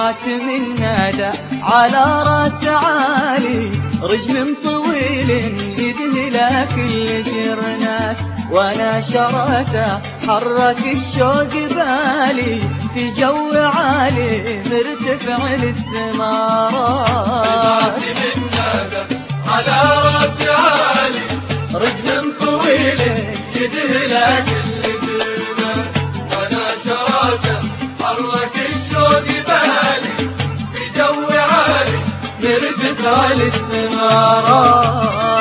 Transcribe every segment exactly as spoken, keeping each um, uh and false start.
سمعت من نادى على راس عالي رجم طويل يدهلك كل جرناس، وانا شرته حرك الشوق بالي في جو عالي مرتفع للسمارات. سمعت من نادى على راس عالي رجم طويل يدهلك كل جرناس، وانا شرته حرك الشوق بالي في جو عالي مرتفع للسمارات.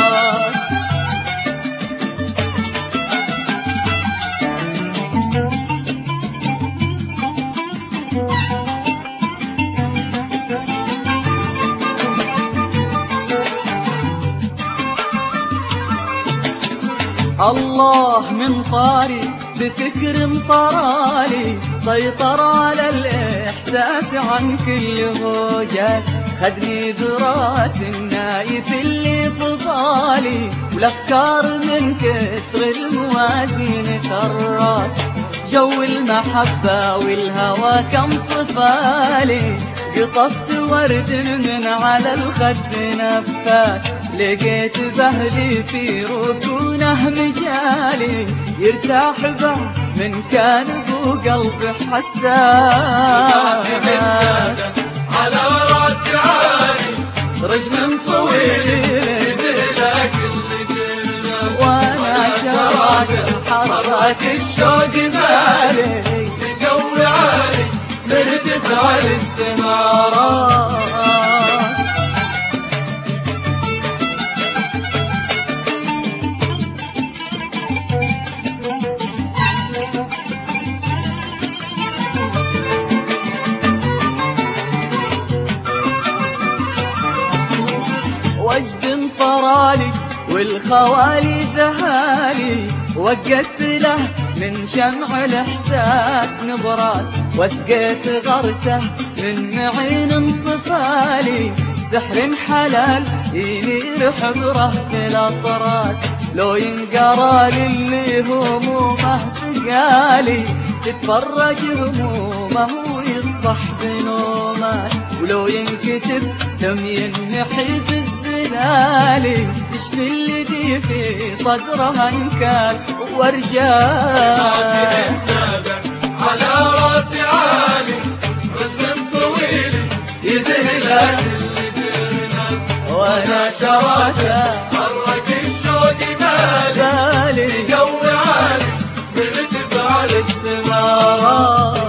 الله من طاري بفكر مطرالي سيطر على الإحساس عن كل هوجاس، خدني براس النايف اللي فضالي والأفكار من كثر الموازين تراس، جو المحبة والهوى كم صفالي قطفت ورد من على الخد نفاس، لقيت بهلي في ركونه مجالي يرتاح به من كان ذو قلب حساس. على راس عالي رجم طويل يدهلك كل جرناس، وانا شرعت حرك الشوق بالي في جو عالي مرتفع للسمارات. وجد طرالي والخوالي ذهالي وقفت له من شمع الإحساس نبراس، واسقيت غرسه من معين انصفالي سحر حلال ينير حبره في الأطراس، لو ينقرى للي همومه ثقالي تتفرج همومه ويصبح بنومات، ولو ينكتب ثم ينحي في الزلالي تشفي الذي في صدرها انكال ورجال. على راس عالي رجم طويل يدهلك كل جرناس، وانا شرته حرك الشوق بالي بالي جو عالي مرتفع للسمارات.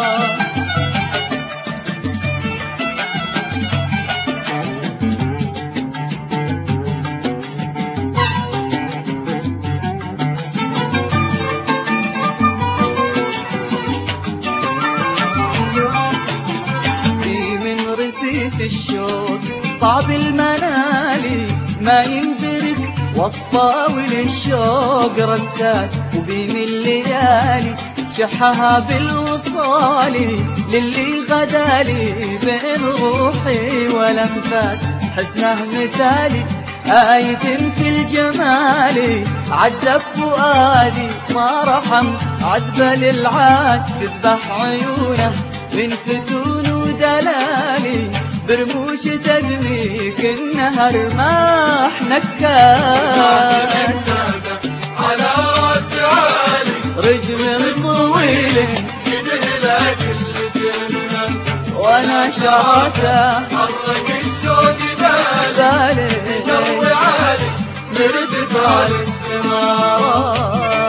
الشوق صعب المنالي ما يندرك وصفه وللشوق رساس، وبين الليالي شحها بالوصالي للي غدالي بين روحي والانفاس، حسنه مثالي آية في الجمال عذب فؤادي ما رحم عذب للعاس، تذبح عيونه من فتون ودلالي برموش تدميك النهر ماح نكاس. على راس عالي رجم طويل يدهلك كل جرناس، وانا شرته حرك الشوق بالي بالي جو عالي مرتفع للسماوات.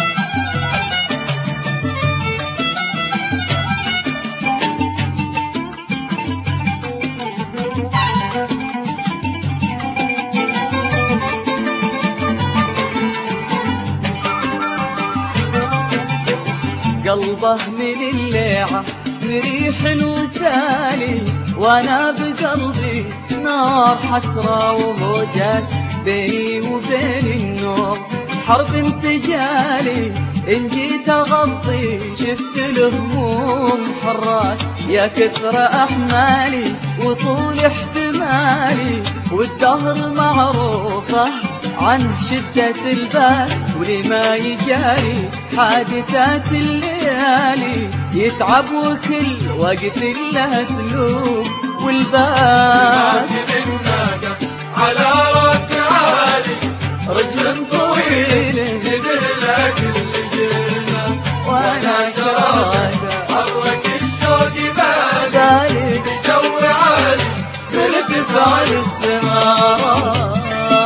قلبه من الليعة مريح وسالي، وانا بقلبي نار حسرة وهجاس، بيني وبين النور حرب انسجالي، ان جيت اغطي شفت الهموم حراس، يا كثر احمالي وطول احتمالي والدهر معروفه عن شدة الباس ولما يجاري حادثات الليالي، يتعب وكل وقت له اسلوب والباس. على راس عالي رجل طويل يبهلك كل جنة، وانا شراكه حرك الشوق بالي بالي جو عالي مرتفع للسماء.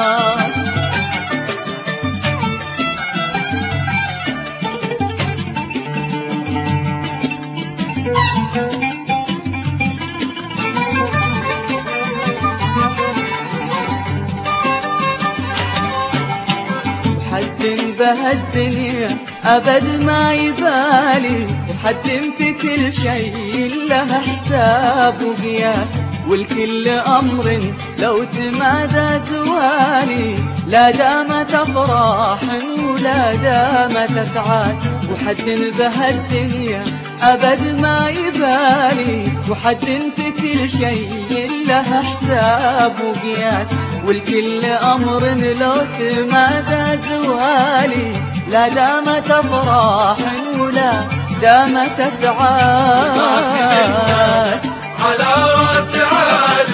حد بهالدنيا أبد ما يبالي، وحد في كل شيء له حساب وقياس، والكل أمر لو تمادى زوالي لا دامت أفراح ولا دامت تعاس. وحد بهالدنيا أبد ما يبالي، وحد في كل شيء له حساب وقياس، والكل أمر لو تمادى زوالي لا دامت أفراح ولا دامت تعاس. على راس عالي